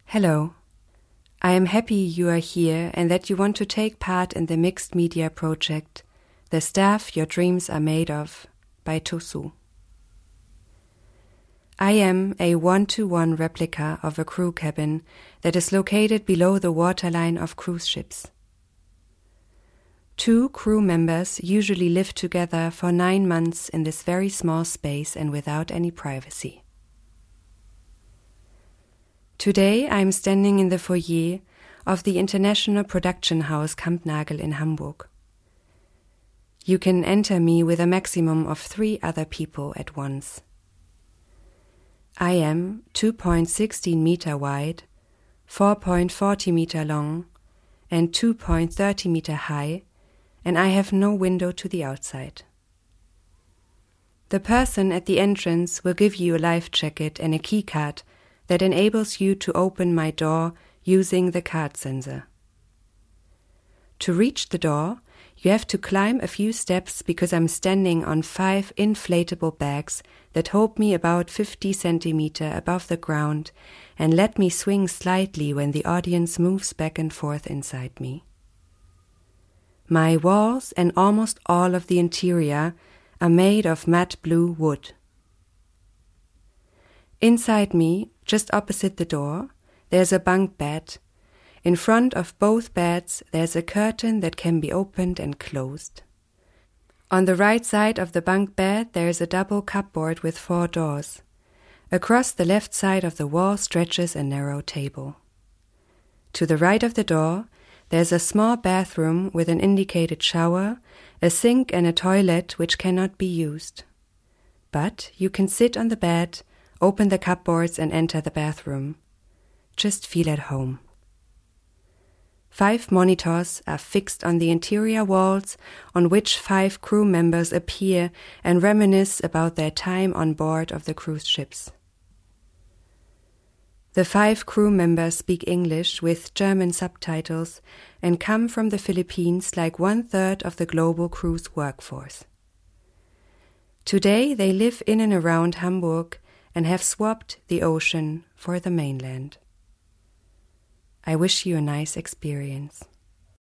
Hello. I am happy you are here and that you want to take part in the mixed media project, The Staff Your Dreams Are Made Of, by Tosu. I am a one-to-one replica of a crew cabin that is located below the waterline of cruise ships. 2 crew members usually live together for 9 months in this very small space and without any privacy. Today I am standing in the foyer of the international production house Kampnagel in Hamburg. You can enter me with a maximum of 3 other people at once. I am 2.16 meter wide, 4.40 meter long, and 2.30 meter high, and I have no window to the outside. The person at the entrance will give you a life jacket and a key card that enables you to open my door using the card sensor. To reach the door, you have to climb a few steps because I'm standing on 5 inflatable bags that hold me about 50 centimeters above the ground and let me swing slightly when the audience moves back and forth inside me. My walls and almost all of the interior are made of matte blue wood. Inside me, just opposite the door, there's a bunk bed. In front of both beds, there's a curtain that can be opened and closed. On the right side of the bunk bed, there is a double cupboard with 4 doors. Across the left side of the wall stretches a narrow table. To the right of the door, there's a small bathroom with an indicated shower, a sink and a toilet which cannot be used. But you can sit on the bed, open the cupboards and enter the bathroom. Just feel at home. 5 monitors are fixed on the interior walls on which 5 crew members appear and reminisce about their time on board of the cruise ships. The 5 crew members speak English with German subtitles and come from the Philippines like 1/3 of the global cruise workforce. Today they live in and around Hamburg and have swapped the ocean for the mainland. I wish you a nice experience.